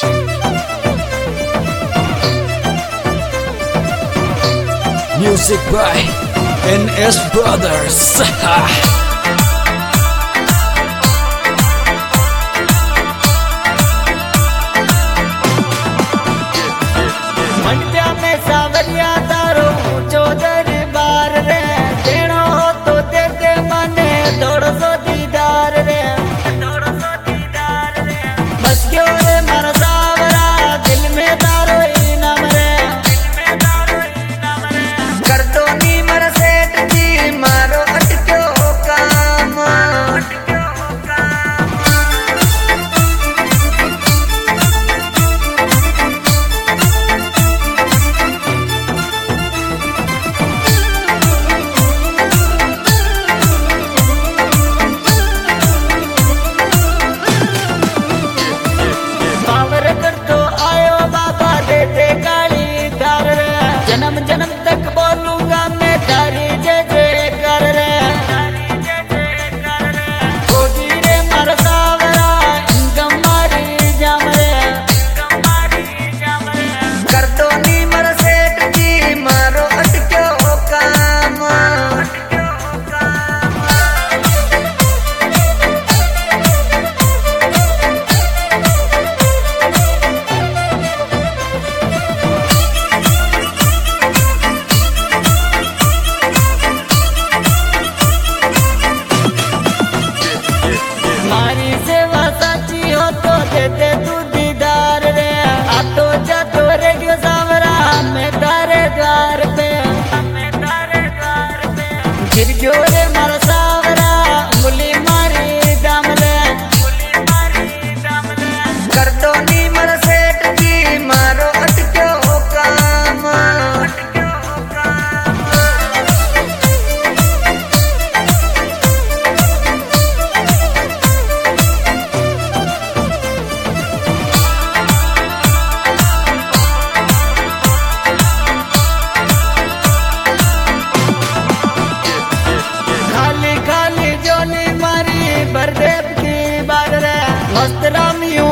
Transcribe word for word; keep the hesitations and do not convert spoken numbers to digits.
Music by N S Brothers. मंडिया में सावरिया तारो ऊंचो दरबार रे, देनो हो तो दे दे मने थोड़ो सो दीदार रे, थोड़ो सो दीदार रे। बस क्यों रे मारा सावरा, दिल में तारो इनाम रे, दिल में तारो इनाम रे। कर दो नी मर सेठ जी मारो अटक्यो काम, अटक्यो काम। जन्म जन्म तक बोलूंगा मैं तारी जय जय कर रे, होगी रे मारा सावरा इनकम मारी जाम रे, कर दो नी मर सेठ जी मारो अटक्यो काम। मारी सेवा साची हो तो दे दे तू दीदार रे, आतो जातो रेडियो सावरा मैं तारे द्वार पे, मैं तारे द्वार पे। गिर गयो रे मारा सावरा उंगली मारी दाम ले, उंगली मारी दाम ले। कर दो नी मर सेठ जी मारो अटक्यो काम, अटक्यो काम। खाली खाली जोनी मारी बरदेव की बार रे, मस्त रामियों